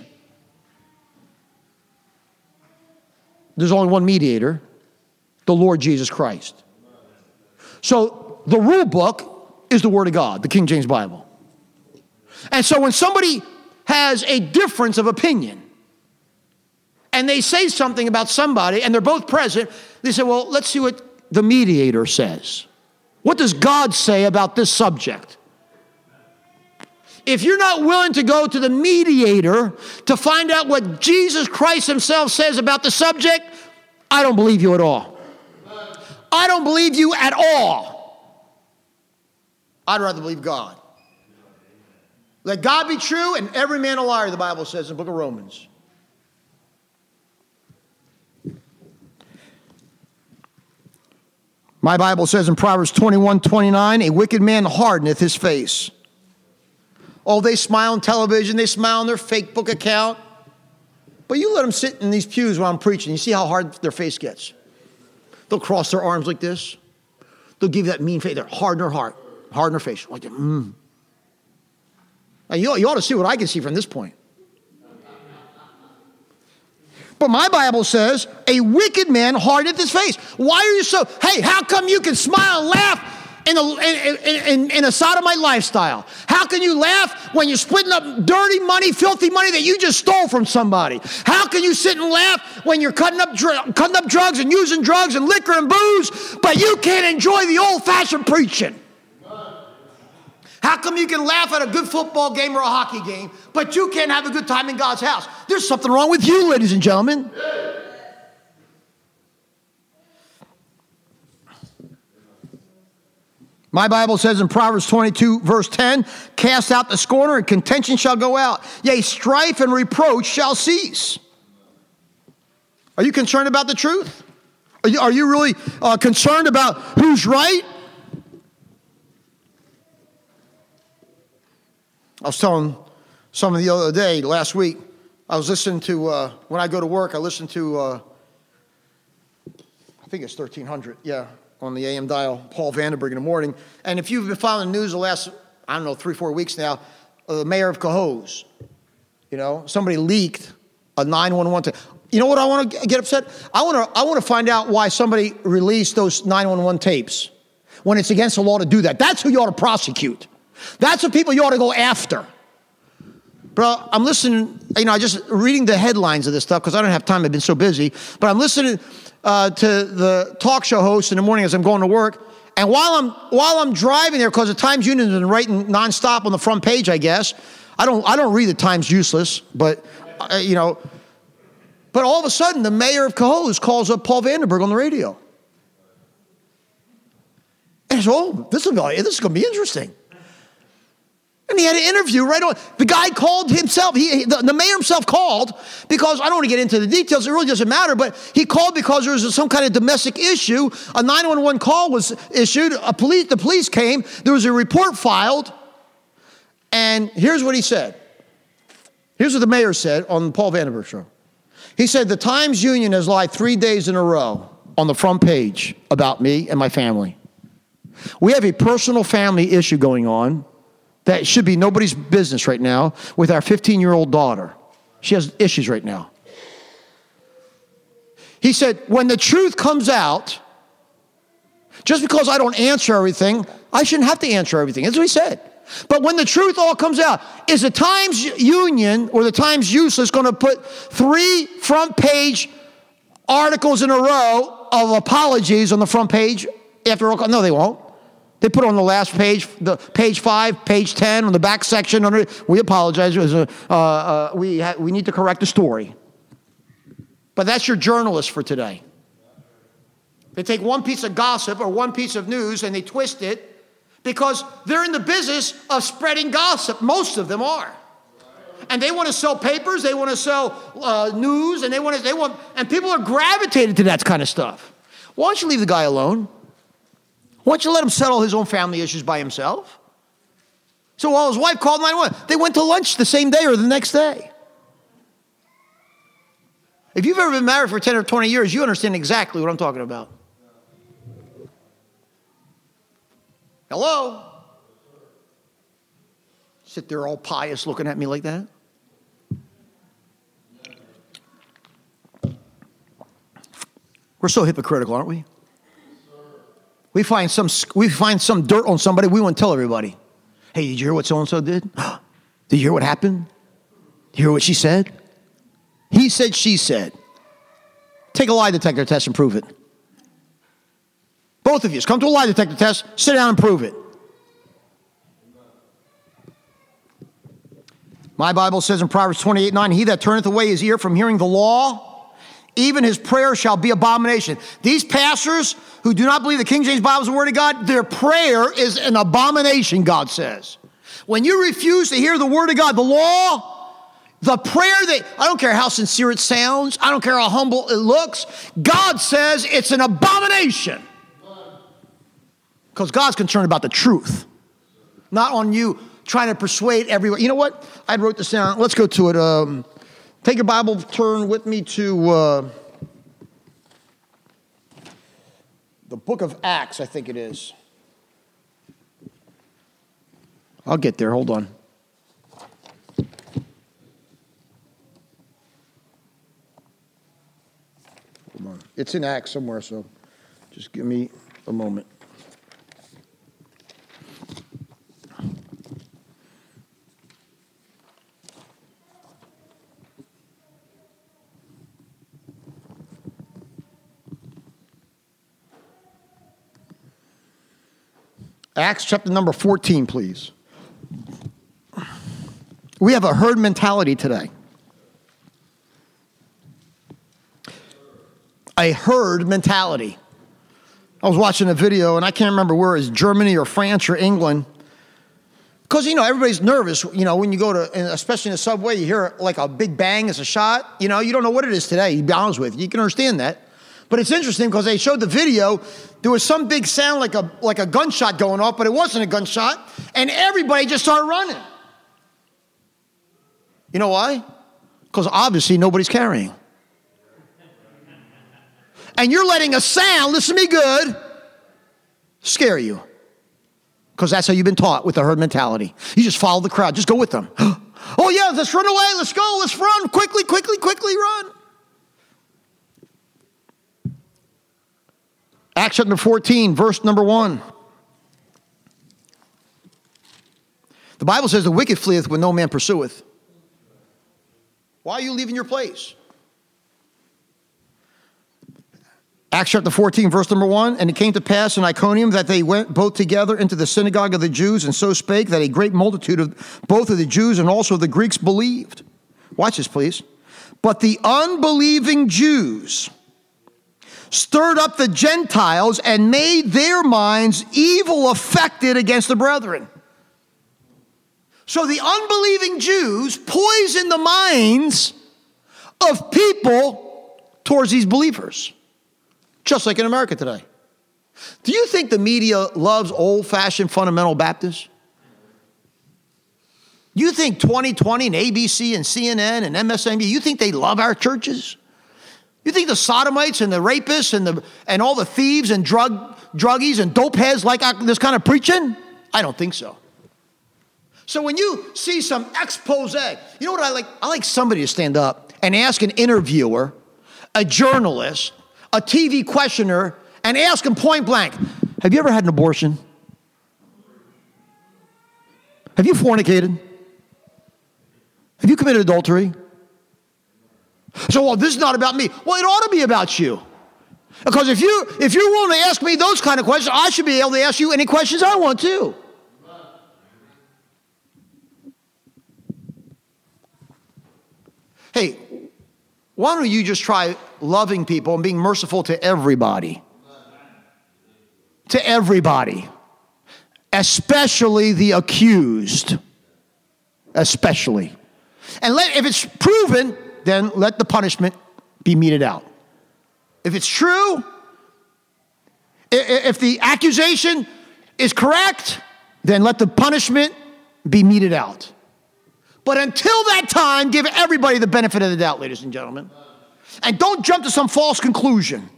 A: There's only one mediator, the Lord Jesus Christ. So the rule book is the Word of God, the King James Bible. And so when somebody has a difference of opinion and they say something about somebody and they're both present, they say, well, let's see what the mediator says. What does God say about this subject? If you're not willing to go to the mediator to find out what Jesus Christ himself says about the subject, I don't believe you at all. I don't believe you at all. I'd rather believe God. Let God be true and every man a liar, the Bible says in the book of Romans. My Bible says in Proverbs twenty-one twenty-nine, a wicked man hardeneth his face. Oh, they smile on television, they smile on their fake book account. But you let them sit in these pews while I'm preaching, you see how hard their face gets. They'll cross their arms like this. They'll give you that mean face. They're hard in their heart, hard in their face. Like, mm. Now, you, you ought to see what I can see from this point. But my Bible says, a wicked man hardeneth his face. Why are you so, hey, how come you can smile and laugh in a, in, in, in a sodomite lifestyle? How can you laugh when you're splitting up dirty money, filthy money that you just stole from somebody? How can you sit and laugh when you're cutting up, dr- cutting up drugs and using drugs and liquor and booze, but you can't enjoy the old-fashioned preaching? How come you can laugh at a good football game or a hockey game, but you can't have a good time in God's house? There's something wrong with you, ladies and gentlemen. My Bible says in Proverbs twenty-two, verse ten, cast out the scorner, and contention shall go out. Yea, strife and reproach shall cease. Are you concerned about the truth? Are you, are you really uh, concerned about who's right? I was telling someone the other day, last week, I was listening to, uh, when I go to work, I listen to, uh, I think it's thirteen hundred, yeah, on the A M dial, Paul Vandenberg in the morning. And if you've been following the news the last, I don't know, three, four weeks now, uh, the mayor of Cohoes, you know, somebody leaked a nine one one tape. You know what I want to get upset? I want to I want to find out why somebody released those nine one one tapes when it's against the law to do that. That's who you ought to prosecute. That's the people you ought to go after. Bro, I'm listening, you know, I just reading the headlines of this stuff because I don't have time. I've been so busy. But I'm listening uh, to the talk show host in the morning as I'm going to work. And while I'm while I'm driving there, because the Times Union has been writing nonstop on the front page, I guess. I don't I don't read the Times useless, but, uh, you know. But all of a sudden, the mayor of Cohoes calls up Paul Vandenberg on the radio. And so, oh, this is, this is going to be interesting. And he had an interview right on. The guy called himself. He, the, the mayor himself called because, I don't want to get into the details. It really doesn't matter. But he called because there was some kind of domestic issue. A nine one one call was issued. A police, the police came. There was a report filed. And here's what he said. Here's what the mayor said on the Paul Vandenberg show. He said, the Times Union has lied three days in a row on the front page about me and my family. We have a personal family issue going on that should be nobody's business right now with our fifteen-year-old daughter. She has issues right now. He said, when the truth comes out, just because I don't answer everything, I shouldn't have to answer everything. That's what he said. But when the truth all comes out, is the Times Union or the Times Useless going to put three front page articles in a row of apologies on the front page after all? No, they won't. They put on the last page, the page five, page ten, on the back section. Under, we apologize. It was a, uh, uh, we ha- we need to correct the story. But that's your journalist for today. They take one piece of gossip or one piece of news and they twist it because they're in the business of spreading gossip. Most of them are, and they want to sell papers. They want to sell uh, news, and they want to. They want, and people are gravitated to that kind of stuff. Why don't you leave the guy alone? Why don't you let him settle his own family issues by himself? So while his wife called nine one one, they went to lunch the same day or the next day. If you've ever been married for ten or twenty years, you understand exactly what I'm talking about. Hello? Sit there all pious looking at me like that. We're so hypocritical, aren't we? We find some we find some dirt on somebody, we want to tell everybody. Hey, did you hear what so-and-so did? Did you hear what happened? Did you hear what she said? He said, she said. Take a lie detector test and prove it. Both of you, come to a lie detector test, sit down and prove it. My Bible says in Proverbs twenty-eight nine, he that turneth away his ear from hearing the law, even his prayer shall be abomination. These pastors who do not believe the King James Bible is the word of God, their prayer is an abomination, God says. When you refuse to hear the word of God, the law, the prayer that, I don't care how sincere it sounds, I don't care how humble it looks, God says it's an abomination. Because God's concerned about the truth, not on you trying to persuade everyone. You know what? I wrote this down. Let's go to it. Um, take your Bible, turn with me to uh, the book of Acts, I think it is. I'll get there. Hold on. Hold on. It's in Acts somewhere, so just give me a moment. Acts chapter number fourteen, please. We have a herd mentality today. A herd mentality. I was watching a video, and I can't remember where it's Germany or France or England. Because, you know, everybody's nervous, you know, when you go to, and especially in the subway, you hear like a big bang as a shot. You know, you don't know what it is today, to be honest with you. You can understand that. But it's interesting because they showed the video. There was some big sound like a like a gunshot going off, but it wasn't a gunshot. And everybody just started running. You know why? Because obviously nobody's carrying. And you're letting a sound, listen to me good, scare you. Because that's how you've been taught with the herd mentality. You just follow the crowd. Just go with them. Oh, yeah, let's run away. Let's go. Let's run. Quickly, quickly, quickly run. Acts chapter fourteen, verse number one. The Bible says, the wicked fleeth when no man pursueth. Why are you leaving your place? Acts chapter fourteen, verse number one. And it came to pass in Iconium that they went both together into the synagogue of the Jews, and so spake that a great multitude of both of the Jews and also the Greeks believed. Watch this, please. But the unbelieving Jews stirred up the Gentiles and made their minds evil affected against the brethren. So the unbelieving Jews poisoned the minds of people towards these believers, just like in America today. Do you think the media loves old-fashioned fundamental Baptists? You think twenty twenty and A B C and C N N and M S N B C, you think they love our churches? You think the sodomites and the rapists and the and all the thieves and drug druggies and dope heads like this kind of preaching? I don't think so. So when you see some expose, you know what I like? I like somebody to stand up and ask an interviewer, a journalist, a T V questioner, and ask him point blank, have you ever had an abortion? Have you fornicated? Have you committed adultery? So, well, this is not about me. Well, it ought to be about you. Because if, you, if you're willing to ask me those kind of questions, I should be able to ask you any questions I want to. Hey, why don't you just try loving people and being merciful to everybody? To everybody. Especially the accused. Especially. And let, if it's proven, then let the punishment be meted out. If it's true, if the accusation is correct, then let the punishment be meted out. But until that time, give everybody the benefit of the doubt, ladies and gentlemen. And don't jump to some false conclusion.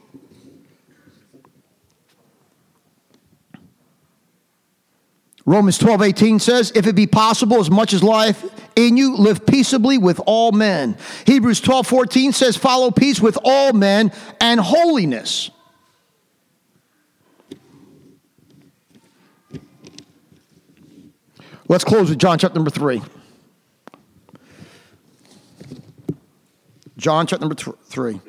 A: Romans twelve eighteen says, if it be possible, as much as life in you, live peaceably with all men. Hebrews twelve fourteen says, follow peace with all men and holiness. Let's close with John chapter number three. John chapter number th- three.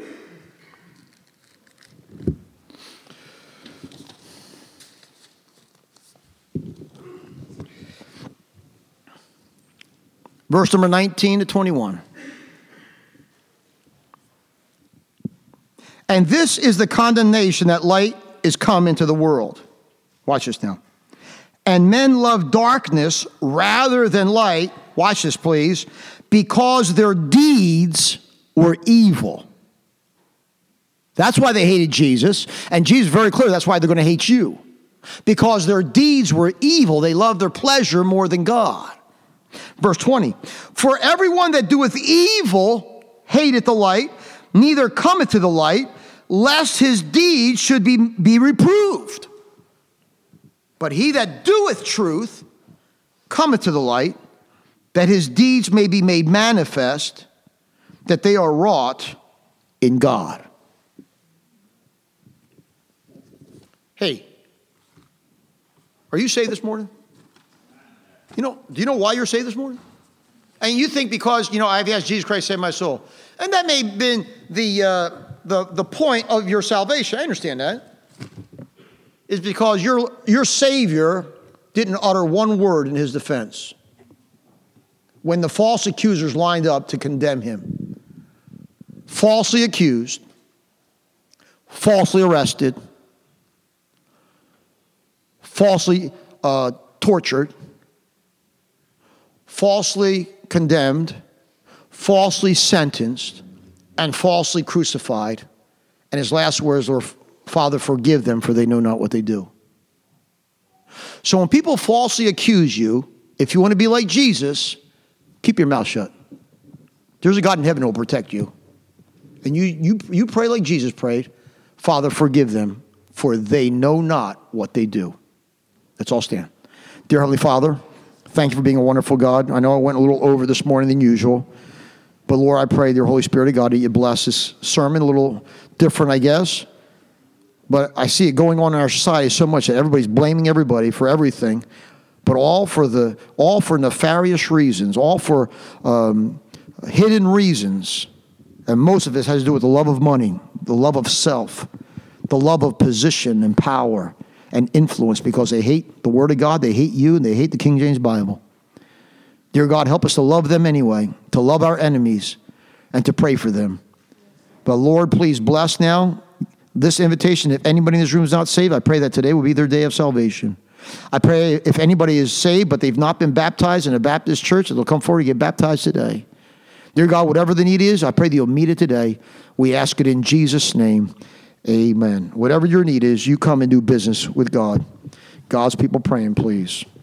A: Verse number nineteen to twenty-one. And this is the condemnation that light is come into the world. Watch this now. And men love darkness rather than light, watch this please, because their deeds were evil. That's why they hated Jesus. And Jesus is very clear, that's why they're going to hate you. Because their deeds were evil. They loved their pleasure more than God. Verse twenty, for everyone that doeth evil hateth the light, neither cometh to the light, lest his deeds should be, be reproved. But he that doeth truth cometh to the light, that his deeds may be made manifest, that they are wrought in God. Hey, are you saved this morning? You know, do you know why you're saved this morning? And you think because, you know, I've asked Jesus Christ to save my soul. And that may have been the, uh, the, the point of your salvation. I understand that. Is because your, your Savior didn't utter one word in his defense when the false accusers lined up to condemn him. Falsely accused, falsely arrested, falsely uh, tortured, falsely condemned, falsely sentenced, and falsely crucified. And his last words were, Father, forgive them, for they know not what they do. So when people falsely accuse you, if you want to be like Jesus, keep your mouth shut. There's a God in heaven who will protect you. And you, you, you pray like Jesus prayed, Father, forgive them, for they know not what they do. Let's all stand. Dear Heavenly Father, thank you for being a wonderful God. I know I went a little over this morning than usual. But Lord, I pray, dear Holy Spirit of God, that you bless this sermon, a little different, I guess. But I see it going on in our society so much that everybody's blaming everybody for everything, but all for the all for nefarious reasons, all for um, hidden reasons. And most of this has to do with the love of money, the love of self, the love of position and power and influence, because they hate the Word of God, they hate you, and they hate the King James Bible. Dear God, help us to love them anyway, to love our enemies, and to pray for them. But Lord, please bless now this invitation. If anybody in this room is not saved, I pray that today will be their day of salvation. I pray if anybody is saved, but they've not been baptized in a Baptist church, that they'll come forward and get baptized today. Dear God, whatever the need is, I pray that you'll meet it today. We ask it in Jesus' name. Amen. Whatever your need is, you come and do business with God. God's people praying, please.